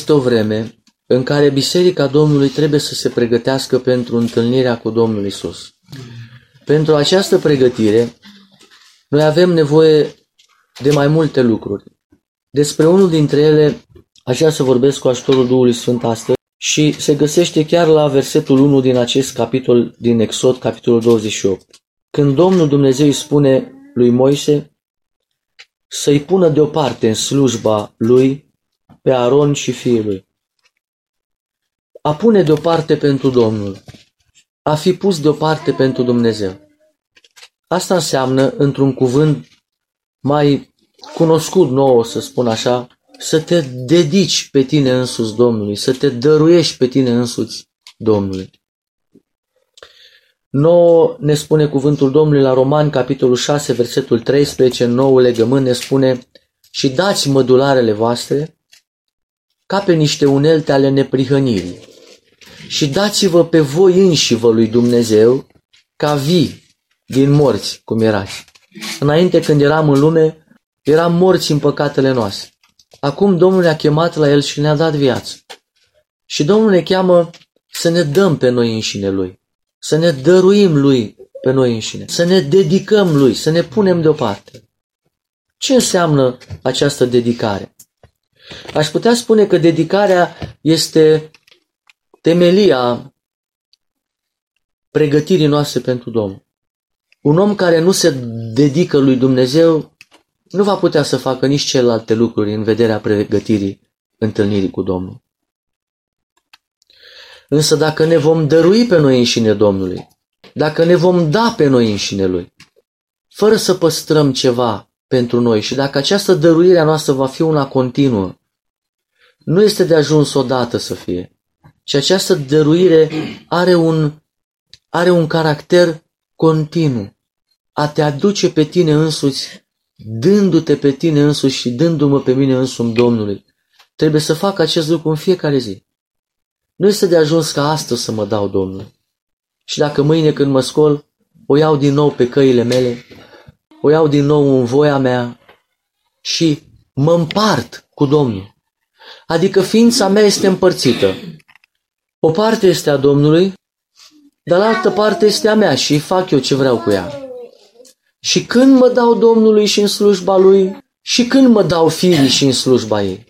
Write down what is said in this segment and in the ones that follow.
este o vreme în care Biserica Domnului trebuie să se pregătească pentru întâlnirea cu Domnul Isus. Pentru această pregătire, noi avem nevoie de mai multe lucruri. Despre unul dintre ele aș vrea să vorbesc cu ajutorul Duhului Sfânt astăzi și se găsește chiar la versetul 1 din acest capitol din Exod, capitolul 28. Când Domnul Dumnezeu îi spune lui Moise să-i pună deoparte în slujba lui pe Aron și fiul lui. A pune deoparte pentru Domnul, a fi pus deoparte pentru Dumnezeu. Asta înseamnă, într-un cuvânt mai cunoscut nouă, să spun așa, să te dedici pe tine însuți Domnului, să te dăruiești pe tine însuți Domnului. Nouă ne spune cuvântul Domnului la Romani, capitolul 6, versetul 13, nou legământ ne spune: și dați mădularele voastre ca pe niște unelte ale neprihănirii și dați-vă pe voi înșivă lui Dumnezeu ca vii din morți, cum erați. Înainte, când eram în lume, eram morți în păcatele noastre. Acum Domnul ne-a chemat la El și ne-a dat viață. Și Domnul ne cheamă să ne dăm pe noi înșine Lui, să ne dăruim Lui pe noi înșine, să ne dedicăm Lui, să ne punem deoparte. Ce înseamnă această dedicare? Aș putea spune că dedicarea este temelia pregătirii noastre pentru Domnul. Un om care nu se dedică lui Dumnezeu nu va putea să facă nici celelalte lucruri în vederea pregătirii întâlnirii cu Domnul. Însă dacă ne vom dărui pe noi înșine Domnului, dacă ne vom da pe noi înșine Lui, fără să păstrăm ceva pentru noi și dacă această dăruire a noastră va fi una continuă, nu este de ajuns odată să fie. Și această dăruire are un caracter continuu. A te aduce pe tine însuți, dându-te pe tine însuți și dându-mă pe mine însumi Domnului. Trebuie să fac acest lucru în fiecare zi. Nu este de ajuns ca astăzi să mă dau Domnului. Și dacă mâine când mă scol, o iau din nou pe căile mele, o iau din nou în voia mea și mă împart cu Domnul. Adică ființa mea este împărțită. O parte este a Domnului, dar altă parte este a mea și fac eu ce vreau cu ea. Și când mă dau Domnului și în slujba Lui, și când mă dau firii și în slujba ei.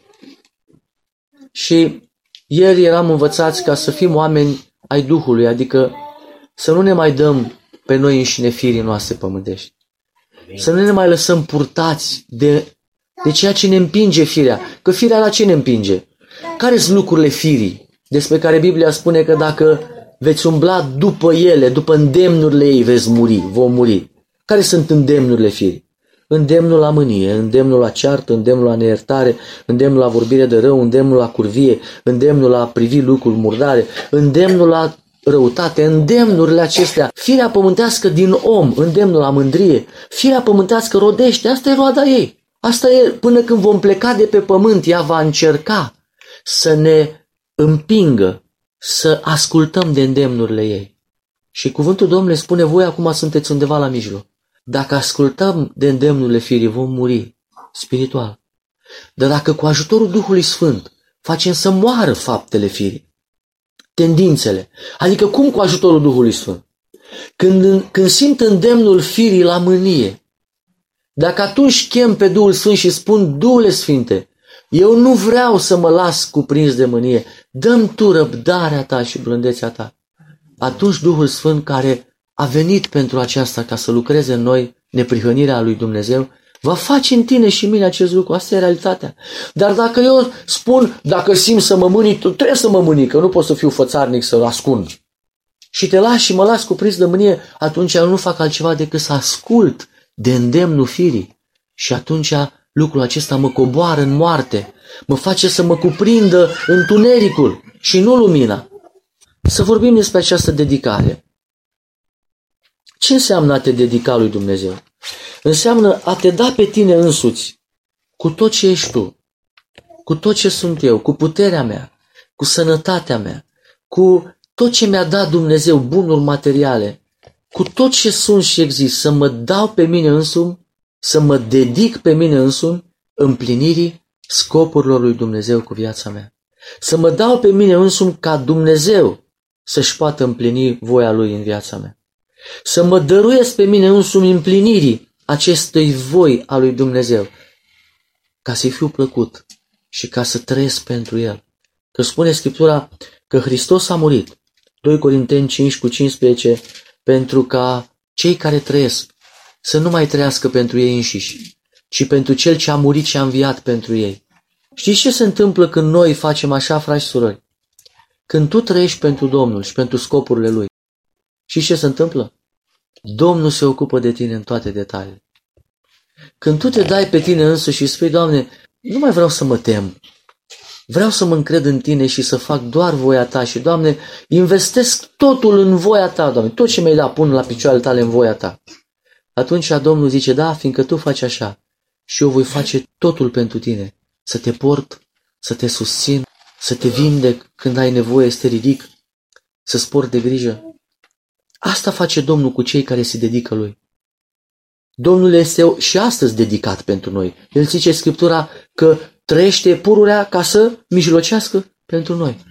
Și ieri eram învățați ca să fim oameni ai Duhului, adică să nu ne mai dăm pe noi înșine firii noastre pământești. Să nu ne mai lăsăm purtați de ceea ce ne împinge firea. Că firea la ce ne împinge? Care sunt lucrurile firii despre care Biblia spune că dacă veți umbla după ele, după îndemnurile ei, vom muri? Care sunt îndemnurile firii? Îndemnul la mânie, îndemnul la ceartă, îndemnul la neiertare, îndemnul la vorbire de rău, îndemnul la curvie, îndemnul la privi lucruri murdare, îndemnul la răutate, îndemnurile acestea. Firea pământească din om, îndemnul la mândrie, firea pământească rodește, asta e roada ei. Asta e până când vom pleca de pe pământ, ea va încerca să ne împingă, să ascultăm de îndemnurile ei. Și cuvântul Domnului spune, voi acum sunteți undeva la mijloc. Dacă ascultăm de îndemnurile firii, vom muri spiritual. Dar dacă cu ajutorul Duhului Sfânt facem să moară faptele firii, tendințele, adică cum cu ajutorul Duhului Sfânt? Când simt îndemnul firii la mânie, dacă atunci chem pe Duhul Sfânt și spun, Duhule Sfinte, eu nu vreau să mă las cuprins de mânie, dă-mi tu răbdarea ta și blândețea ta. Atunci Duhul Sfânt, care a venit pentru aceasta ca să lucreze în noi neprihănirea lui Dumnezeu, va face în tine și mine acest lucru. Asta e realitatea. Dar dacă eu spun, dacă simt să mă mâni, tu trebuie să mă mâni, că nu pot să fiu fățarnic să-l ascund. Și te las și mă las cuprins de mânie, atunci eu nu fac altceva decât să ascult de îndemnul firii. Și atunci lucrul acesta mă coboară în moarte, mă face să mă cuprindă întunericul și nu lumina. Să vorbim despre această dedicare. Ce înseamnă a te dedica lui Dumnezeu? Înseamnă a te da pe tine însuți, cu tot ce ești tu, cu tot ce sunt eu, cu puterea mea, cu sănătatea mea, cu tot ce mi-a dat Dumnezeu, bunuri materiale, cu tot ce sunt și exist, să mă dau pe mine însumi, să mă dedic pe mine însumi împlinirii scopurilor lui Dumnezeu cu viața mea. Să mă dau pe mine însumi ca Dumnezeu să-și poată împlini voia Lui în viața mea. Să mă dăruiesc pe mine însumi împlinirii acestei voi a lui Dumnezeu, ca să-i fiu plăcut și ca să trăiesc pentru El. Că spune Scriptura că Hristos a murit, 2 Corinteni 5:15, pentru ca cei care trăiesc să nu mai trăiască pentru ei înșiși, ci pentru Cel ce a murit și a înviat pentru ei. Știți ce se întâmplă când noi facem așa, frați și surori? Când tu trăiești pentru Domnul și pentru scopurile Lui, știți ce se întâmplă? Domnul se ocupă de tine în toate detaliile. Când tu te dai pe tine însuși și spui, Doamne, nu mai vreau să mă tem, vreau să mă încred în Tine și să fac doar voia Ta și, Doamne, investesc totul în voia Ta, Doamne, tot ce mi-ai dat pun la picioarele Tale în voia Ta. Atunci Domnul zice, da, fiindcă Tu faci așa și eu voi face totul pentru Tine, să te port, să te susțin, să te vindec când ai nevoie, să te ridic, să-ți port de grijă. Asta face Domnul cu cei care se dedică Lui. Domnul este și astăzi dedicat pentru noi. El zice Scriptura că trăiește pururea ca să mijlocească pentru noi.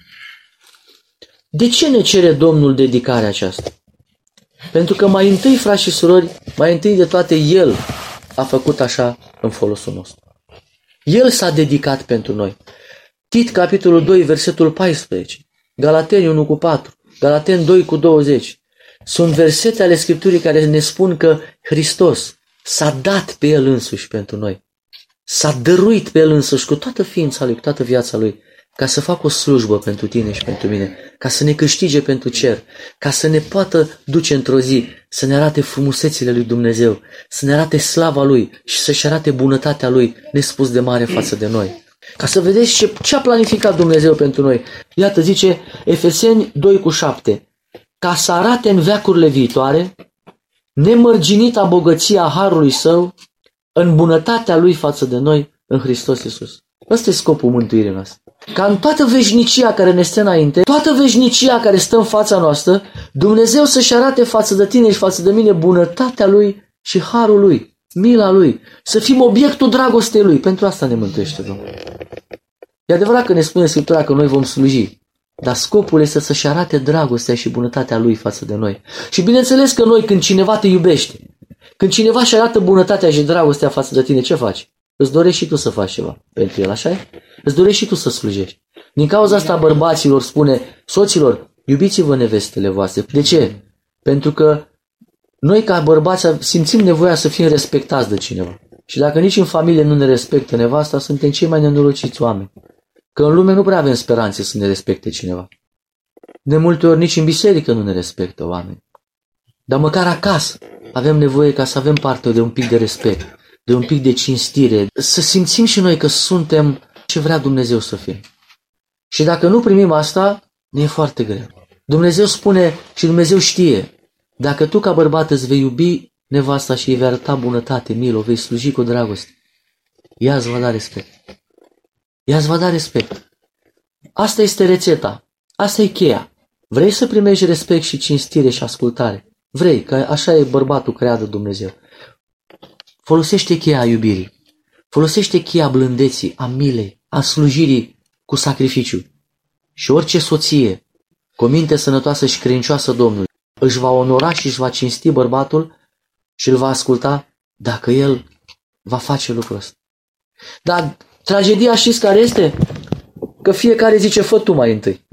De ce ne cere Domnul dedicarea aceasta? Pentru că mai întâi, frați și surori, mai întâi de toate El a făcut așa în folosul nostru. El s-a dedicat pentru noi. Tit, capitolul 2, versetul 14, Galateni 1:4, Galateni 2:20. Sunt versete ale Scripturii care ne spun că Hristos s-a dat pe El însuși pentru noi. S-a dăruit pe El însuși cu toată ființa Lui, cu toată viața Lui, ca să facă o slujbă pentru tine și pentru mine, ca să ne câștige pentru cer, ca să ne poată duce într-o zi, să ne arate frumusețile lui Dumnezeu, să ne arate slava Lui și să-și arate bunătatea Lui nespus de mare față de noi. Ca să vedeți ce a planificat Dumnezeu pentru noi. Iată, zice Efeseni 2:7, ca să arate în veacurile viitoare nemărginita bogăția harului Său în bunătatea Lui față de noi în Hristos Iisus. Ăsta e scopul mântuirii noastre. Ca în toată veșnicia care ne stă înainte, toată veșnicia care stă în fața noastră, Dumnezeu să-și arate față de tine și față de mine bunătatea Lui și harul Lui, mila Lui, să fim obiectul dragostei Lui. Pentru asta ne mântuiește Domnul. E adevărat că ne spune Scriptura că noi vom sluji, dar scopul este să-și arate dragostea și bunătatea Lui față de noi. Și bineînțeles că noi, când cineva te iubește, când cineva își arată bunătatea și dragostea față de tine, ce faci? Îți dorești și tu să faci ceva pentru el, așa e? Îți dorești și tu să slujești. Din cauza asta bărbaților spune, soților, iubiți-vă nevestele voastre. De ce? Pentru că noi ca bărbați simțim nevoia să fim respectați de cineva. Și dacă nici în familie nu ne respectă nevasta, suntem cei mai nenorociți oameni. Că în lume nu prea avem speranțe să ne respecte cineva. De multe ori nici în biserică nu ne respectă oameni. Dar măcar acasă avem nevoie ca să avem parte de un pic de respect, de un pic de cinstire, să simțim și noi că suntem ce vrea Dumnezeu să fim. Și dacă nu primim asta, ne e foarte greu. Dumnezeu spune și Dumnezeu știe, dacă tu ca bărbat îți vei iubi nevasta și îi vei arăta bunătate, milă, o vei sluji cu dragoste, ea îți va da respect. Ea îți va da respect. Asta este rețeta. Asta e cheia. Vrei să primești respect și cinstire și ascultare? Vrei, că așa e bărbatul creat de Dumnezeu. Folosește cheia iubirii. Folosește cheia blândeții, a milei, a slujirii cu sacrificiu. Și orice soție, cu o minte sănătoasă și credincioasă Domnului, își va onora și își va cinsti bărbatul și îl va asculta dacă el va face lucrul ăsta. Dar tragedia știți care este? Că fiecare zice, fă tu mai întâi.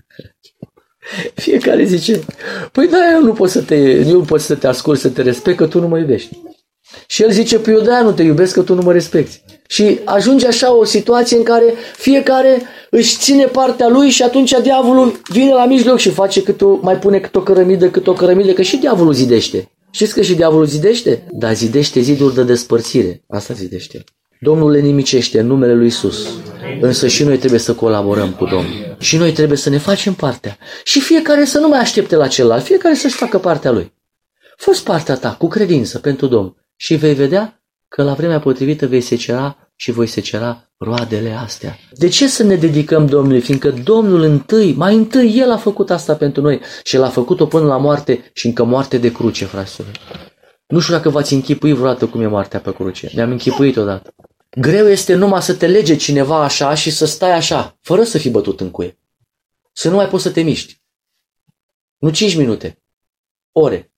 Fiecare zice, păi da, eu nu pot să te ascult, să te respect, că tu nu mă iubești. Și el zice, păi eu de-aia nu te iubesc, că tu nu mă respecti. Și ajunge așa o situație în care fiecare își ține partea lui și atunci diavolul vine la mijloc și face mai pune cât o cărămidă, că și diavolul zidește. Știți că și diavolul zidește? Dar zidește ziduri de despărțire. Asta zidește. Domnul le nimicește în numele lui Iisus. Însă și noi trebuie să colaborăm cu Domnul. Și noi trebuie să ne facem partea. Și fiecare să nu mai aștepte la celălalt. Fiecare să-și facă partea lui. Fă-ți partea ta cu credință pentru Domnul. Și vei vedea că la vremea potrivită vei secera și voi secera roadele astea. De ce să ne dedicăm Domnului? Fiindcă Domnul mai întâi El a făcut asta pentru noi. Și El a făcut-o până la moarte și încă moarte de cruce, fraților. Nu știu dacă v-ați închipuit vreodată cum e moartea pe cruce. Ne-am închipuit odată. Greu este numai să te lege cineva așa și să stai așa, fără să fii bătut în cuie. Să nu mai poți să te miști. Nu 5 minute, ore.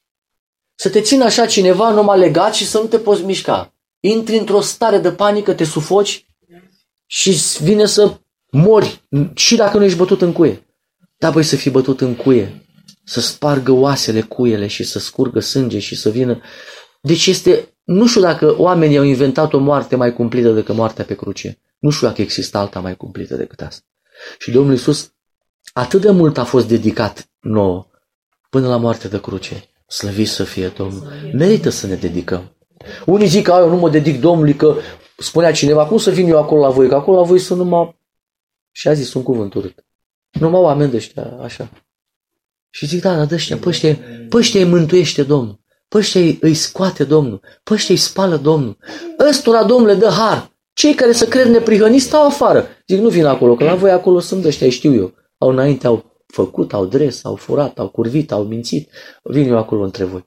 Să te țină așa cineva numai legat și să nu te poți mișca. Intri într-o stare de panică, te sufoci și vine să mori și dacă nu ești bătut în cuie. Da, băi, să fii bătut în cuie, să spargă oasele cuiele și să scurgă sânge și să vină. Deci este, nu știu dacă oamenii au inventat o moarte mai cumplită decât moartea pe cruce. Nu știu dacă există alta mai cumplită decât asta. Și Domnul Iisus atât de mult a fost dedicat nouă până la moartea de cruce. Slăvit să fie Domnul. Merită să ne dedicăm. Unii zic că eu nu mă dedic Domnului, că spunea cineva, cum să vin eu acolo la voi? Că acolo la voi sunt numai, și a zis un cuvânt urât, numai oameni de ăștia, așa. Și zic, da, de ăștia, pe ăștia îi mântuiește Domnul, pe ăștia îi scoate Domnul, pe ăștia îi spală Domnul. Ăstora Domnul le dă har. Cei care să cred neprihăniți stau afară. Zic, nu vin acolo, că la voi acolo sunt ăștia, știu eu. Au înainte, au făcut, au dres, au furat, au curvit, au mințit. Vin eu acolo între voi.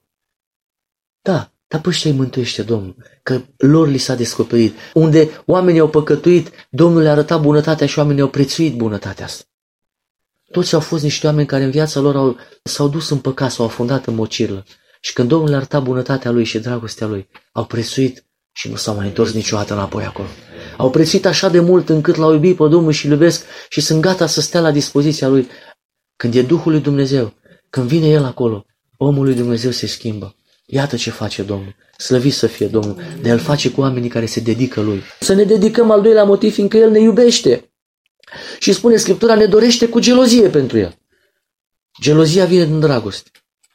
Da, dar pe ăștia îi mântuiește Domnul, că lor li s-a descoperit. Unde oamenii au păcătuit, Domnul le-a arătat bunătatea și oamenii au prețuit bunătatea asta. Toți au fost niște oameni care în viața lor s-au dus în păcat, s-au afundat în mocirlă. Și când Domnul le-a arătat bunătatea Lui și dragostea Lui, au prețuit și nu s-au mai întors niciodată înapoi acolo. Au prețuit așa de mult încât l-au iubit pe Domnul și îl iubesc și sunt gata să stea la dispoziția Lui. Când e Duhul lui Dumnezeu, când vine El acolo, omul lui Dumnezeu se schimbă. Iată ce face Domnul. Slăvit să fie Domnul. De El face cu oamenii care se dedică Lui. Să ne dedicăm, al doilea motiv, fiindcă El ne iubește. Și spune Scriptura, ne dorește cu gelozie pentru El. Gelozia vine din dragoste.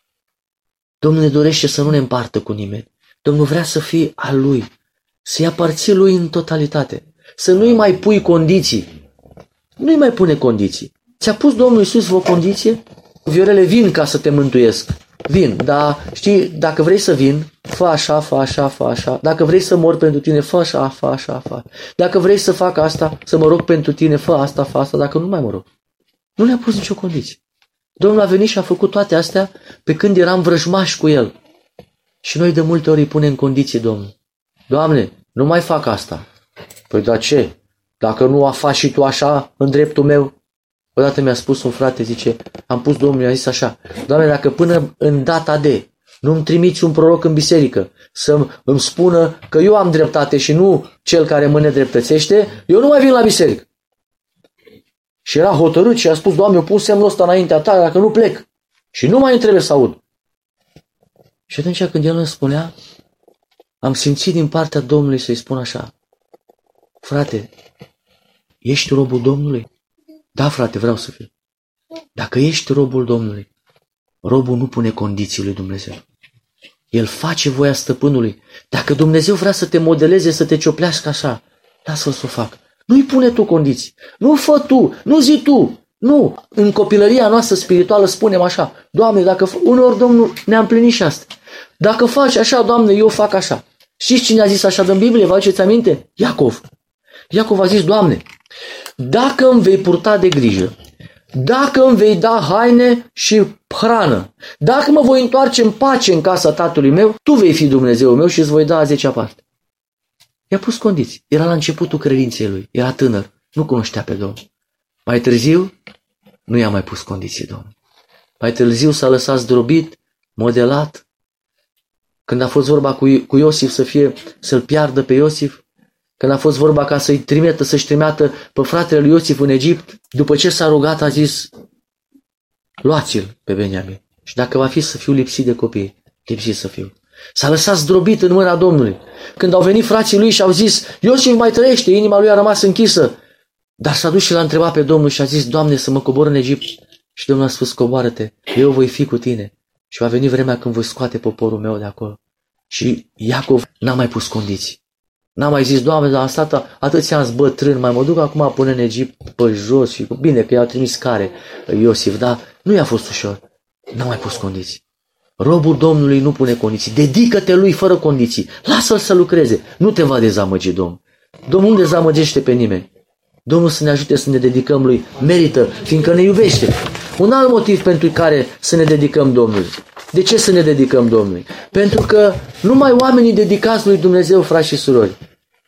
Domnul ne dorește să nu ne împartă cu nimeni. Domnul vrea să fie al Lui, să-i aparții Lui în totalitate, să nu-i mai pui condiții. Nu-i mai pune condiții. Ți-a pus Domnul Iisus vreo condiție? Viorele, vin ca să te mântuiesc. Vin, dar știi, dacă vrei să vin, fă așa, fă așa, fă așa. Dacă vrei să mor pentru tine, fă așa, fă așa, fă. Dacă vrei să fac asta, să mă rog pentru tine, fă asta, fă asta, dacă nu mai mă rog. Nu ne-a pus nicio condiție. Domnul a venit și a făcut toate astea pe când eram vrăjmași cu El. Și noi de multe ori îi punem condiții, Domnul. Doamne, nu mai fac asta. Păi dar ce? Dacă nu a faci și tu așa în dreptul meu? Odată mi-a spus un frate, zice, am pus Domnul, mi-a zis așa, Doamne, dacă până în data de nu-mi trimiți un proroc în biserică să îmi spună că eu am dreptate și nu cel care mă nedreptățește, eu nu mai vin la biserică. Și era hotărât și a spus, Doamne, eu pun semnul ăsta înaintea ta, dacă nu plec. Și nu mai îmi trebuie să aud. Și atunci când el îmi spunea, am simțit din partea Domnului să-i spun așa, frate, ești robul Domnului? Da, frate, vreau să fiu. Dacă ești robul Domnului, robul nu pune condiții lui Dumnezeu. El face voia stăpânului. Dacă Dumnezeu vrea să te modeleze, să te cioplească așa, lasă-l să o facă. Nu-i pune tu condiții. Nu fă tu, nu zi tu. Nu, în copilăria noastră spirituală spunem așa, Doamne, dacă uneori Domnul ne-a împlinit și asta. Dacă faci așa, Doamne, eu fac așa. Știți cine a zis așa din Biblie? Vă aduceți aminte? Iacov. Iacov a zis, Doamne, dacă îmi vei purta de grijă, dacă îmi vei da haine și hrană, dacă mă voi întoarce în pace în casa tatălui meu, tu vei fi Dumnezeul meu și îți voi da a 10-a parte. I-a pus condiții. Era la începutul credinței lui. Era tânăr. Nu cunoștea pe Domnul. Mai târziu, nu i-a mai pus condiții Domnul. Mai târziu s-a lăsat zdrobit, modelat. Când a fost vorba cu Iosif să-l piardă pe Iosif, când a fost vorba ca să-și trimită pe fratele lui Iosif în Egipt, după ce s-a rugat a zis, luați-l pe Beniamin. Și dacă va fi să fiu lipsit de copii, lipsit să fiu. S-a lăsat zdrobit în mâna Domnului. Când au venit frații lui și au zis, Iosif mai trăiește, inima lui a rămas închisă. Dar s-a dus și l-a întrebat pe Domnul și a zis, Doamne, să mă cobor în Egipt. Și Domnul a spus, coboară-te, eu voi fi cu tine. Și va veni vremea când voi scoate poporul meu de acolo. Și Iacov n-a mai pus condiții. N-a mai zis, Doamne, dar am stat atâția ani bătrân, mai mă duc acum până în Egipt pe jos și bine că i-au trimis care Iosif, dar nu i-a fost ușor. N-a mai pus condiții. Robul Domnului nu pune condiții. Dedică-te lui fără condiții. Lasă-l să lucreze. Nu te va dezamăgi Domnul. Domnul nu dezamăgește pe nimeni. Domnul să ne ajute să ne dedicăm lui. Merită, fiindcă ne iubește. Un alt motiv pentru care să ne dedicăm Domnului. De ce să ne dedicăm Domnului? Pentru că numai oamenii dedicați lui Dumnezeu, frați și surori,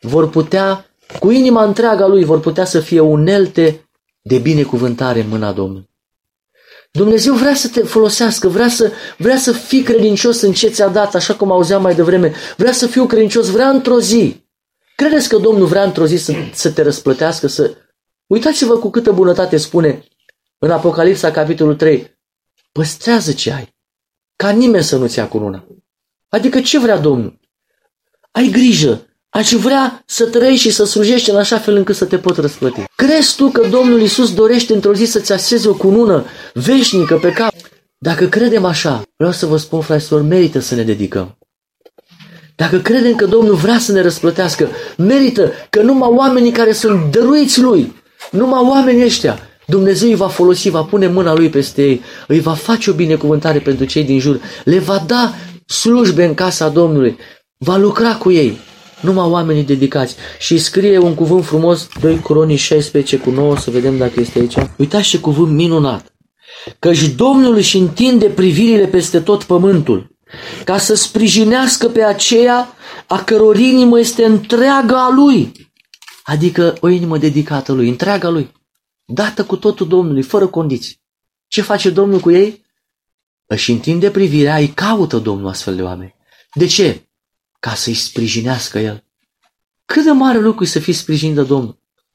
vor putea, cu inima întreaga lui, vor putea să fie unelte de binecuvântare în mâna Domnului. Dumnezeu vrea să te folosească, vrea să fii credincios în ce ți-a dat, așa cum auzeam mai devreme, vrea să fiu credincios, vrea într-o zi. Credeți că Domnul vrea într-o zi să te răsplătească? Uitați-vă cu câtă bunătate spune în Apocalipsa, capitolul 3, păstrează ce ai, ca nimeni să nu-ți ia cununa. Adică ce vrea Domnul? Ai grijă, aș vrea să trăiești și să slujești în așa fel încât să te pot răsplăti. Crezi tu că Domnul Iisus dorește într-o zi să-ți așeze o cunună veșnică pe cap? Dacă credem așa, vreau să vă spun, fraților, merită să ne dedicăm. Dacă credem că Domnul vrea să ne răsplătească, merită că numai oamenii care sunt dăruiți Lui, numai oamenii ăștia, Dumnezeu îi va folosi, va pune mâna Lui peste ei, îi va face o binecuvântare pentru cei din jur, le va da slujbe în casa Domnului, va lucra cu ei, numai oamenii dedicați. Și scrie un cuvânt frumos, 2 Cronici 16:9, să vedem dacă este aici. Uitați ce cuvânt minunat! Căci Domnul își întinde privirile peste tot pământul, ca să sprijinească pe aceea a căror inimă este întreaga a Lui. Adică o inimă dedicată Lui, întreaga Lui, dată cu totul Domnului, fără condiții. Ce face Domnul cu ei? Își întinde privirea, îi caută Domnul astfel de oameni. De ce? Ca să-i sprijinească El. Cât de mare lucru e să fii sprijinit de Domnul.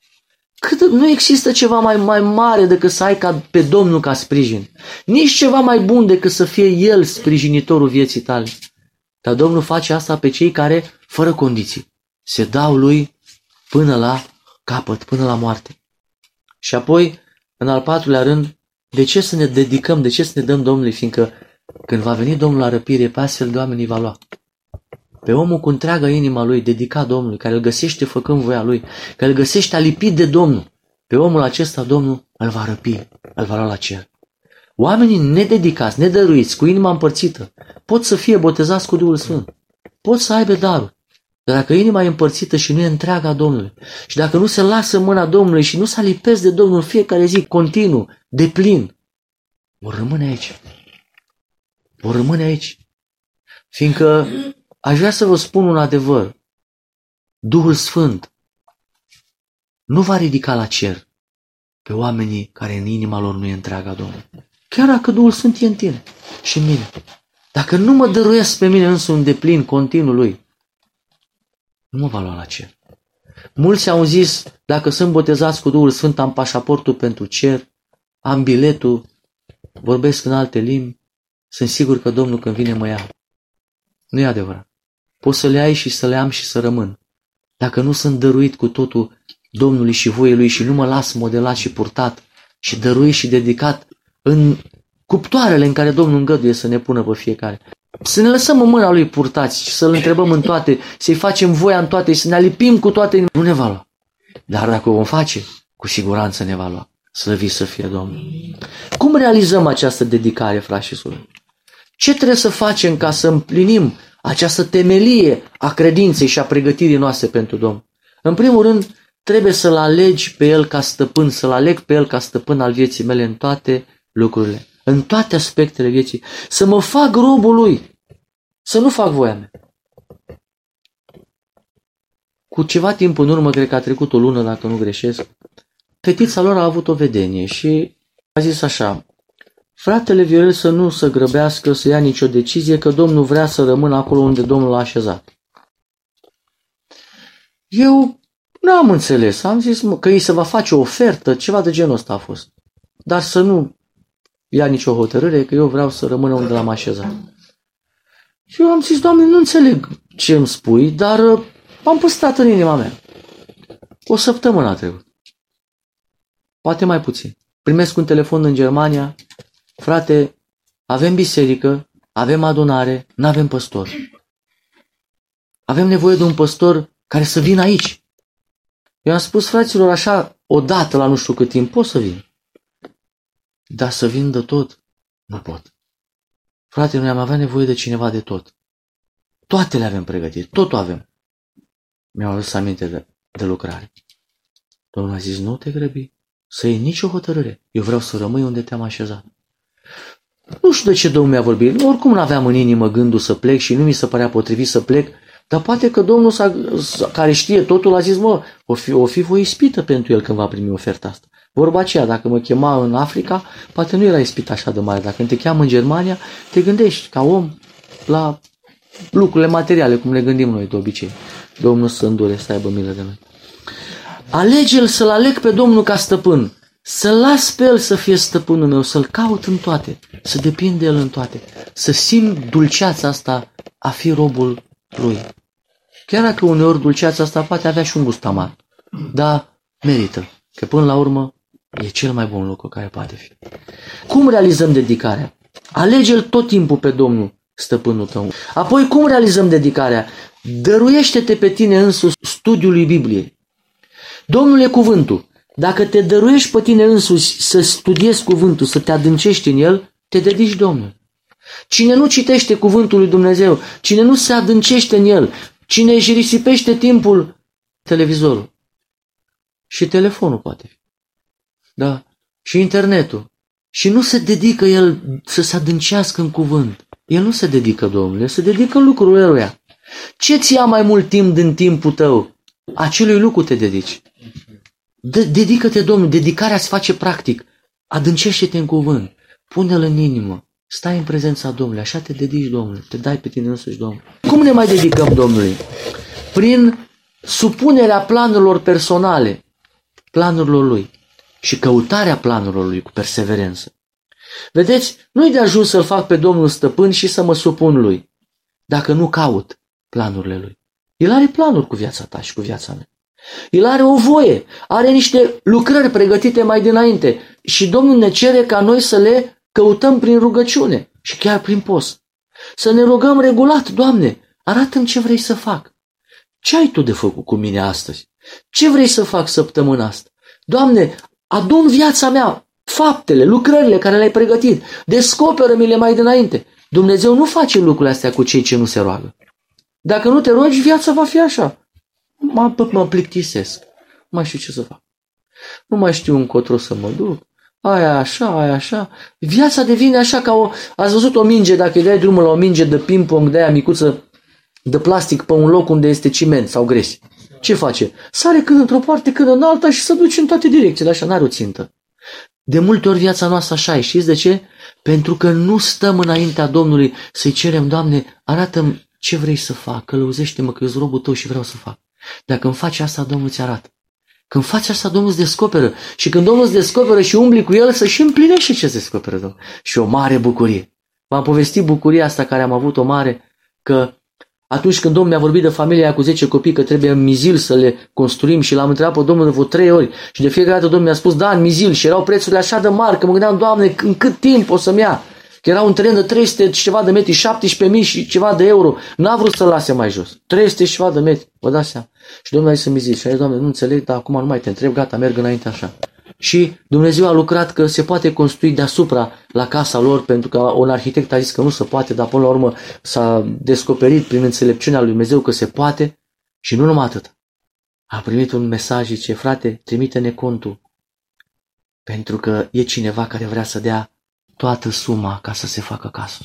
Nu există ceva mai mare decât să ai pe Domnul ca sprijin. Nici ceva mai bun decât să fie El sprijinitorul vieții tale. Dar Domnul face asta pe cei care, fără condiții, se dau Lui până la capăt, până la moarte. Și apoi, în al 4-lea rând, de ce să ne dedicăm, de ce să ne dăm Domnului? Fiindcă când va veni Domnul la răpire, pe astfel de oameni îi va lua. Pe omul cu întreaga inima lui, dedicat Domnului, care îl găsește făcând voia lui, care îl găsește alipit de Domnul, pe omul acesta Domnul îl va răpi, îl va lua la cer. Oamenii nededicați, nedăruiți, cu inima împărțită, pot să fie botezați cu Duhul Sfânt, pot să aibă daruri. Dar dacă inima e împărțită și nu e întreaga Domnului, și dacă nu se lasă în mâna Domnului și nu se alipesc de Domnul fiecare zi, continuu, de plin, vor rămâne aici. Vor rămâne aici. Fiindcă aș vrea să vă spun un adevăr. Duhul Sfânt nu va ridica la cer pe oamenii care în inima lor nu e întreaga Domnului. Chiar dacă Duhul Sfânt e în tine și în mine. Dacă nu mă dăruiesc pe mine însumi de plin, continuu Lui, nu mă va lua la cer. Mulți au zis, dacă sunt botezați cu Duhul Sfânt, am pașaportul pentru cer, am biletul, vorbesc în alte limbi, sunt sigur că Domnul când vine mă ia. Nu e adevărat. Poți să le ai și să le am și să rămân. Dacă nu sunt dăruit cu totul Domnului și voiei Lui și nu mă las modelat și purtat și dăruit și dedicat în cuptoarele în care Domnul îngăduie să ne pună pe fiecare. Să ne lăsăm în mâna Lui purtați și să-L întrebăm în toate, să-i facem voia în toate și să ne alipim cu toate, nu ne va lua. Dar dacă o vom face, cu siguranță ne va lua. Slăvit să fie Domnul. Cum realizăm această dedicare, frați și surori? Ce trebuie să facem ca să împlinim această temelie a credinței și a pregătirii noastre pentru Domnul? În primul rând, trebuie să-L alegi pe El ca stăpân, să-L aleg pe El ca stăpân al vieții mele în toate lucrurile, în toate aspectele vieții, să mă fac robul Lui, să nu fac voia mea. Cu ceva timp în urmă, cred că a trecut o lună, dacă nu greșesc, fetița lor a avut o vedenie și a zis așa: fratele Viorel să nu se grăbească să ia nicio decizie, că Domnul vrea să rămână acolo unde Domnul l-a așezat. Eu nu am înțeles, am zis că îi se va face o ofertă, ceva de genul ăsta a fost. Dar să nu ia nicio hotărâre, că eu vreau să rămână unde l-am așezat. Și eu am zis: Doamne, nu înțeleg ce îmi spui, dar am păstrat în inima mea. O săptămână a trecut. Poate mai puțin. Primesc un telefon în Germania: frate, avem biserică, avem adunare, nu avem păstor. Avem nevoie de un păstor care să vină aici. Eu am spus fraților așa, odată la nu știu cât timp, pot să vin. Dar să vin de tot, nu pot. Frate, noi am avea nevoie de cineva de tot. Toate le avem pregătite, totul avem. Mi-au adus aminte de lucrare. Domnul a zis: nu te grăbi, să iei nicio hotărâre. Eu vreau să rămâi unde te-am așezat. Nu știu de ce Domnul mi-a vorbit. Oricum nu aveam în inimă gândul să plec și nu mi se părea potrivit să plec Dar poate că Domnul care știe totul a zis, mă, o fi o ispită pentru el când va primi oferta asta. Vorba aceea, dacă mă chema în Africa, poate nu era ispită așa de mare. Dacă te cheamă în Germania, te gândești ca om la lucrurile materiale, cum le gândim noi de obicei. Domnul să îndure, să aibă milă de noi. Alege-l, să-l aleg pe Domnul ca stăpân. Să-l las pe el să fie stăpânul meu, să-l caut în toate, să depind de el în toate, să simt dulceața asta a fi robul lui. Chiar dacă uneori dulceața asta poate avea și un gust amar, dar merită, că până la urmă e cel mai bun lucru care poate fi. Cum realizăm dedicarea? Alege-l tot timpul pe Domnul, stăpânul tău. Apoi cum realizăm dedicarea? Dăruiește-te pe tine însuși studiului Bibliei. Domnul e cuvântul. Dacă te dăruiești pe tine însuși să studiezi cuvântul, să te adâncești în el, te dedici Domnului. Cine nu citește cuvântul lui Dumnezeu, cine nu se adâncește în el, cine își risipește timpul, televizorul și telefonul poate fi, da, și internetul, și nu se dedică el să se adâncească în cuvânt, el nu se dedică Domnului, el se dedică lucrurile ăruia. Ce ți ia mai mult timp din timpul tău? Acelui lucru te dedici. Dedică-te Domnului, dedicarea se face practic. Adâncește-te în cuvânt, pune-l în inimă, stai în prezența Domnului, așa te dedici Domnului, te dai pe tine însuși Domnului. Cum ne mai dedicăm Domnului? Prin supunerea planurilor personale, planurilor Lui și căutarea planurilor Lui cu perseverență. Vedeți, nu-i de ajuns să-L fac pe Domnul stăpân și să mă supun Lui, dacă nu caut planurile Lui. El are planuri cu viața ta și cu viața mea. El are o voie, are niște lucrări pregătite mai dinainte și Domnul ne cere ca noi să le căutăm prin rugăciune și chiar prin post. Să ne rugăm regulat, Doamne, arată-mi ce vrei să fac. Ce ai Tu de făcut cu mine astăzi? Ce vrei să fac săptămâna asta? Doamne, adu-mi viața mea, faptele, lucrările care le-ai pregătit, descoperă-mi-le mai dinainte. Dumnezeu nu face lucrurile astea cu cei ce nu se roagă. Dacă nu te rogi, viața va fi așa. Mă plictisesc. Nu mai știu ce să fac. Nu mai știu încotro să mă duc. Aia așa, aia așa. Viața devine așa ca ați văzut o minge, dacă îi dai drumul la o minge de ping-pong de aia micuță, de plastic pe un loc unde este ciment sau gresi. Ce face? Sare când într-o parte, când în alta și se duce în toate direcțiile, așa, n-are o țintă. De multe ori viața noastră așa e. Știți de ce? Pentru că nu stăm înaintea Domnului să-i cerem, Doamne, arată-mi ce vrei să fac, călăuzește-mă că eu sunt robul Tău și vreau să fac. Dacă îmi faci asta, Domnul ți arată. Când faci asta, Domnul îți descoperă. Și când Domnul îți descoperă și umbli cu El, să și împlinești ce îți descoperă Domnul. Și o mare bucurie. V-am povestit bucuria asta care am avut o mare, că atunci când Domnul mi-a vorbit de familia cu 10 copii, că trebuie în Mizil să le construim și l-am întrebat pe Domnul de vreo 3 ori și de fiecare dată Domnul mi-a spus, da, în Mizil, și erau prețurile așa de mari, că mă gândeam, Doamne, în cât timp o să-mi ia? Că era un teren de 300 și ceva de metri, 17.000 și ceva de euro. N-a vrut să-l lase mai jos. 300 și ceva de metri, vă dați seama. Și Domnul a zis să mi zice, și a zis, Doamne, nu înțeleg, dar acum nu mai te întreb, gata, merg înainte așa. Și Dumnezeu a lucrat că se poate construi deasupra la casa lor, pentru că un arhitect a zis că nu se poate, dar până la urmă s-a descoperit prin înțelepciunea lui Dumnezeu că se poate. Și nu numai atât. A primit un mesaj, zice, frate, trimite-ne contul, pentru că e cineva care vrea să dea toată suma ca să se facă casă.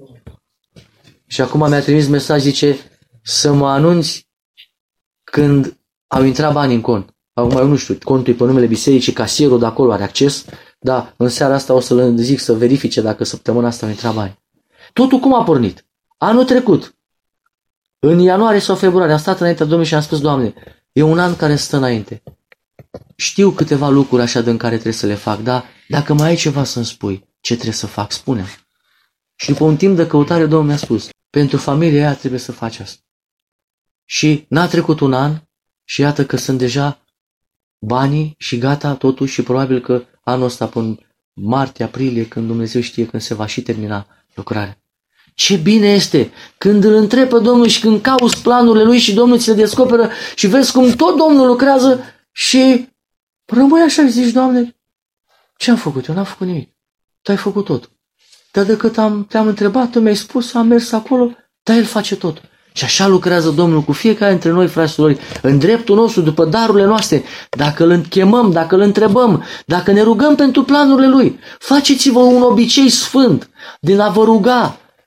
Și acum mi-a trimis mesaj, zice, să mă anunți când au intrat bani în cont. Acum eu nu știu, contul e pe numele bisericii, casierul de acolo are acces, dar în seara asta o să-l zic să verifice dacă săptămâna asta au intrat bani. Totul cum a pornit? Anul trecut, în ianuarie sau februarie, am stat înaintea Domnului și am spus, Doamne, e un an care stă înainte. Știu câteva lucruri așa din care trebuie să le fac, dar dacă mai ai ceva să-mi spui, ce trebuie să fac, spune-mi. Și după un timp de căutare, Domnul mi-a spus, pentru familia aia trebuie să faci asta. Și n-a trecut un an și iată că sunt deja banii și gata totul și probabil că anul ăsta până martie, aprilie, când Dumnezeu știe când se va și termina lucrarea. Ce bine este când îl întrebi pe Domnul și când cauți planurile Lui și Domnul ți le descoperă și vezi cum tot Domnul lucrează și rămâi așa și zici, Doamne, ce am făcut? Eu n-am făcut nimic. Tu ai făcut tot. Dar decât te-am întrebat, tu mi-ai spus, am mers acolo, dar El face tot. Și așa lucrează Domnul cu fiecare dintre noi, frați și surori, în dreptul nostru, după darurile noastre. Dacă îl chemăm, dacă îl întrebăm, dacă ne rugăm pentru planurile Lui, faceți-vă un obicei sfânt din a vă ruga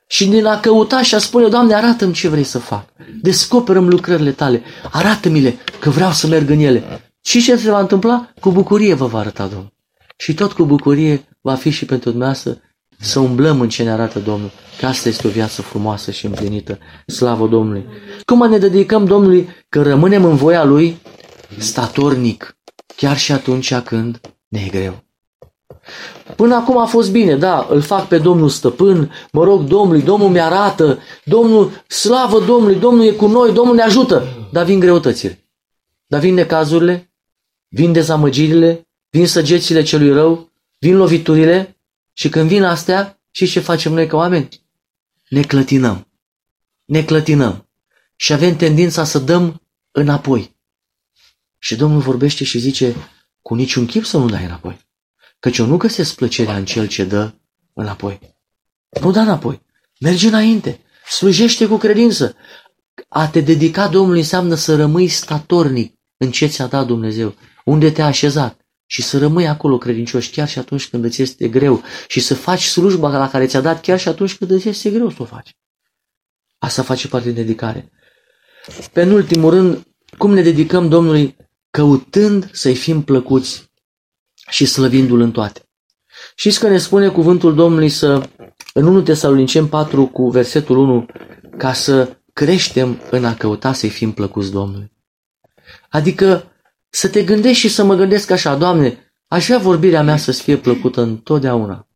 Și din a căuta și a spune, Doamne, arată-mi ce vrei să fac. Descoperă-mi lucrările tale. Arată-mi-le că vreau să merg în ele. Și ce se va întâmpla? Cu bucurie vă va arăta Domnul. Și tot cu bucurie va fi și pentru dumneavoastră să umblăm în ce ne arată Domnul. Că asta este o viață frumoasă și împlinită. Slavă Domnului! Cum ne dedicăm Domnului? Că rămânem în voia Lui statornic. Chiar și atunci când ne e greu. Până acum a fost bine, da, îl fac pe Domnul stăpân, mă rog Domnului, Domnul mi-arată, Domnul, slavă Domnului, Domnul e cu noi, Domnul ne ajută. Dar vin greutățile, dar vin necazurile, vin dezamăgirile, vin săgețile celui rău, vin loviturile și când vin astea, și ce facem noi ca oameni? Ne clătinăm. Ne clătinăm și avem tendința să dăm înapoi. Și Domnul vorbește și zice, cu niciun chip să nu dai înapoi. Căci eu nu găsesc plăcerea în cel ce dă înapoi. Nu da înapoi. Mergi înainte. Slujește cu credință. A te dedica Domnului înseamnă să rămâi statornic în ce ți-a dat Dumnezeu. Unde te-a așezat. Și să rămâi acolo credincios chiar și atunci când îți este greu. Și să faci slujba la care ți-a dat chiar și atunci când îți este greu să o faci. Asta face parte din dedicare. Pe în ultimul rând, cum ne dedicăm Domnului? Căutând să-i fim plăcuți și slăvindu-L în toate. Știți că ne spune cuvântul Domnului în 1 Tesaloniceni 4 cu versetul 1 ca să creștem în a căuta să-i fim plăcuți Domnului. Adică să te gândești și să mă gândesc așa, Doamne, aș vrea vorbirea mea să-ți fie plăcută întotdeauna.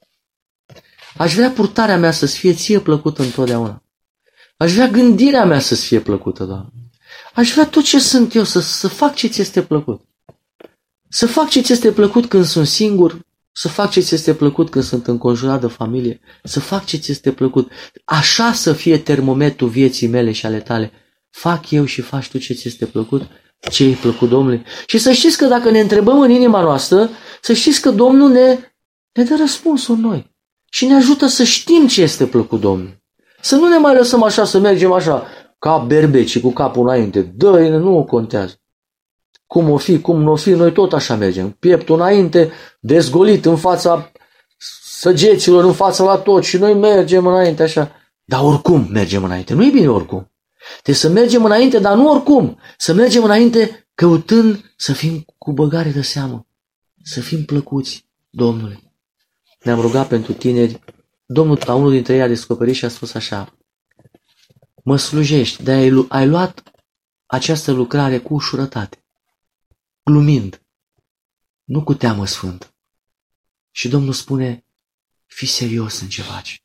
Aș vrea purtarea mea să-ți fie ție plăcută întotdeauna. Aș vrea gândirea mea să-ți fie plăcută, Doamne. Aș vrea tot ce sunt eu să fac ce ți este plăcut. Să fac ce ți este plăcut când sunt singur, să fac ce ți este plăcut când sunt înconjurat de familie, să fac ce ți este plăcut. Așa să fie termometrul vieții mele și ale tale. Fac eu și faci tu ce ți este plăcut, ce e plăcut Domnului. Și să știți că dacă ne întrebăm în inima noastră, să știți că Domnul ne dă răspunsul noi. Și ne ajută să știm ce este plăcut Domnului. Să nu ne mai lăsăm așa, să mergem așa, ca berbeci cu capul înainte. Dă-i, nu o contează. Cum o fi, cum nu o fi, noi tot așa mergem. Pieptul înainte, dezgolit în fața săgeților, în fața la tot și noi mergem înainte așa. Dar oricum mergem înainte. Nu e bine oricum. Trebuie să mergem înainte, dar nu oricum. Să mergem înainte căutând să fim cu băgare de seamă. Să fim plăcuți Domnului. Ne-am rugat pentru tineri. Domnul la unul dintre ei a descoperit și a spus așa: mă slujești, dar ai luat această lucrare cu ușurătate, glumind, nu cu teamă sfântă. Și Domnul spune: fii serios în ce faci.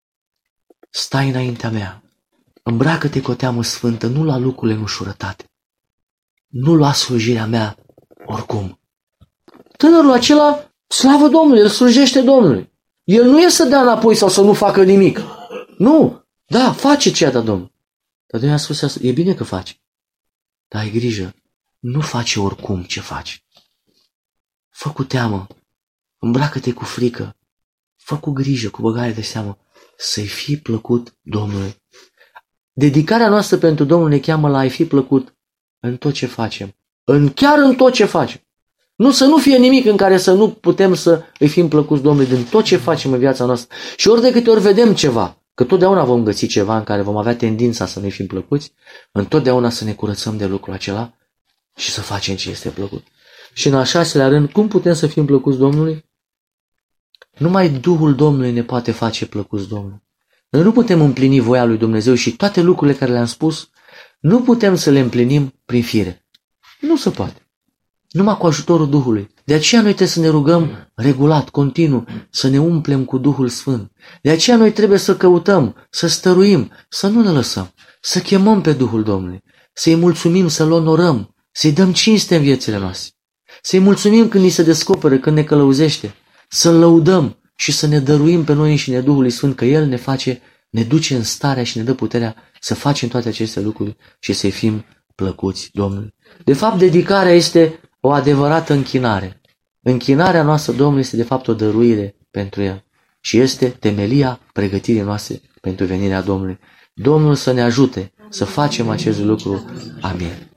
Stai înaintea mea, îmbracă-te cu o teamă sfântă, nu lua lucrurile în ușurătate. Nu lua slujirea mea oricum. Tânărul acela, slavă Domnului, el slujește Domnului. El nu e să dea înapoi sau să nu facă nimic. Nu, da, face ce a dat Domnul. Dar Domnul a spus, e bine că faci. Dar ai grijă, nu face oricum ce faci. Fă cu teamă, îmbracă-te cu frică, fă cu grijă, cu băgare de seamă, să-i fii plăcut Domnului. Dedicarea noastră pentru Domnul ne cheamă la a-i fi plăcut în tot ce facem. Chiar în tot ce facem. Nu să nu fie nimic în care să nu putem să îi fim plăcuți Domnului din tot ce facem în viața noastră. Și ori de câte ori vedem ceva, că totdeauna vom găsi ceva în care vom avea tendința să ne fim plăcuți, întotdeauna să ne curățăm de lucrul acela și să facem ce este plăcut. Și în al șaselea rând, cum putem să fim plăcuți Domnului? Numai Duhul Domnului ne poate face plăcuți Domnului. Noi nu putem împlini voia lui Dumnezeu și toate lucrurile care le-am spus, nu putem să le împlinim prin fire. Nu se poate. Numai cu ajutorul Duhului. De aceea noi trebuie să ne rugăm regulat, continuu, să ne umplem cu Duhul Sfânt. De aceea noi trebuie să căutăm, să stăruim, să nu ne lăsăm, să chemăm pe Duhul Domnului, să-i mulțumim, să-L onorăm, să-i dăm cinste în viețile noastre, să-i mulțumim când ni se descoperă, când ne călăuzește, să-L lăudăm și să ne dăruim pe noi înșine Duhului Sfânt, că El ne duce în starea și ne dă puterea să facem toate aceste lucruri și să-i fim plăcuți Domnului. De fapt, dedicarea este o adevărată închinare. Închinarea noastră Domnului este de fapt o dăruire pentru El și este temelia pregătirii noastre pentru venirea Domnului. Domnul să ne ajute să facem acest lucru. Amin.